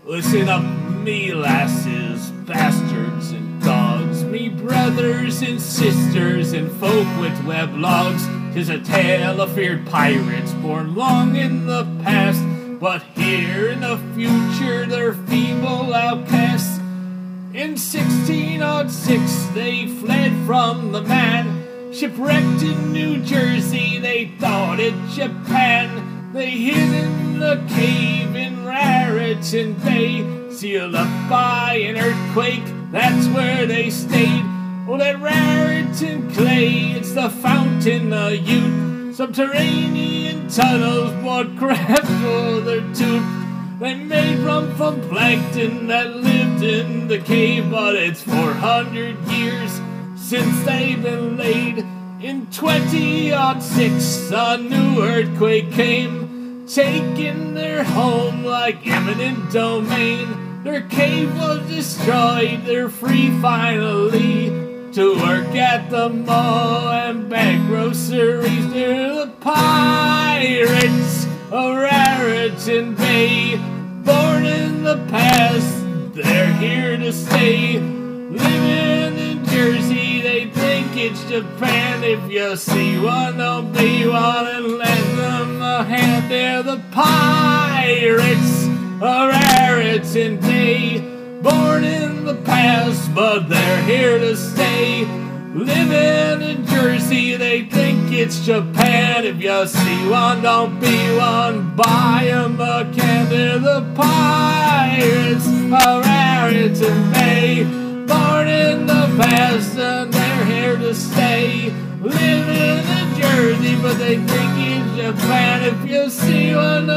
Listen up, me lasses, bastards and dogs, me brothers and sisters and folk with weblogs. 'Tis a tale of feared pirates born long in the past, but here in the future they're feeble outcasts. In 1606 they fled from the man, shipwrecked in New Jersey, they thought it Japan. They hid in the cave in Raritan Bay, sealed up by an earthquake, that's where they stayed. Oh, that Raritan clay, it's the fountain of youth. Subterranean tunnels, what crap for their tooth. They made rum from plankton that lived in the cave, but it's 400 years since they've been laid. In 2006, a new earthquake came, taking their home like eminent domain. Their cave was destroyed, they're free finally to work at the mall and bag groceries. They're the pirates of Raritan Bay, born in the past, they're here to stay. Living in Jersey, they think it's Japan. If you see one, don't be one and lend them a hand. They're the pirates of Raritan Bay, born in the past, but they're here to stay. Living in Jersey, they think it's Japan. If you see one, don't be one, buy 'em a can. They're the pirates of Raritan Bay, born in the past and they're here to stay. Living in Jersey, but they think it's Japan. If you see one,